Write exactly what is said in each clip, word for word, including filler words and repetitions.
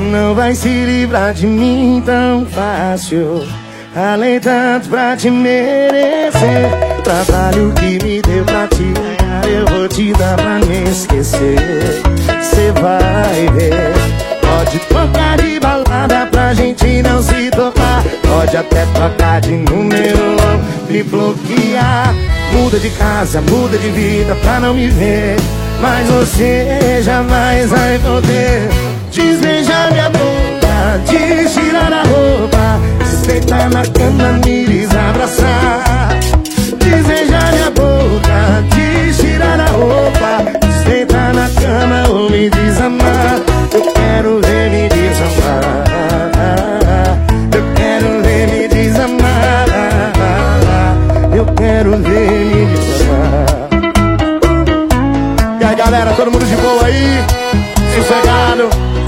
não vai se livrar de mim tão fácil. Ralei tanto pra te merecer. Trabalho que me deu pra te ganhar, eu vou te dar pra me esquecer. Cê vai ver. Pode trocar de balada pra gente não se tocar. Pode até trocar de número ou me bloquear. Muda de casa, muda de vida pra não me ver. Mas você jamais vai poder desbeijar minha boca, tirar a roupa, deitar na cama, me desabraçar. Desejar minha boca, tirar a roupa, deitar na cama ou me desamar. Eu quero ver me desamar. Eu quero ver me desamar. Eu quero ver me desamar. E aí galera, todo mundo de boa aí? Sossegado?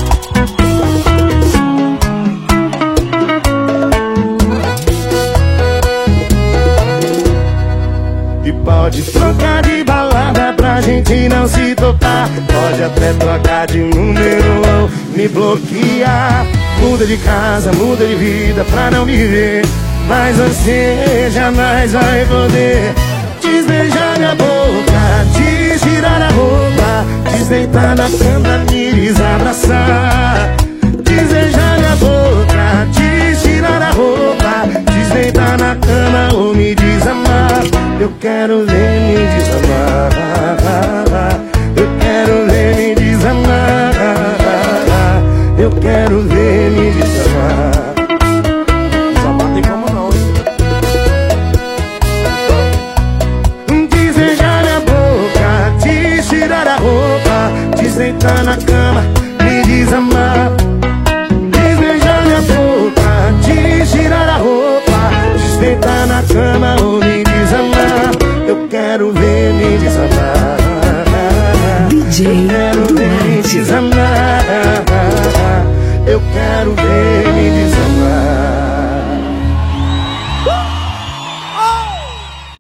Pode trocar de balada pra gente não se tocar. Pode até trocar de número ou me bloquear. Muda de casa, muda de vida pra não me ver. Mas você jamais vai poder desbeijar minha boca, tirar a roupa, desdeitar na cama, me desabraçar. Desejar minha boca, tirar a roupa, desdeitar na cama ou me desamar. Eu quero ver me desamar. Eu quero ver me desamar. Eu quero ver me desamar. Só tem como não, hein? Desejar minha boca, tirar a roupa, deitar na cama, me desamar. Desejar minha boca, tirar a roupa, deitar na cama ou me desamar. Eu quero ver me desamar. D J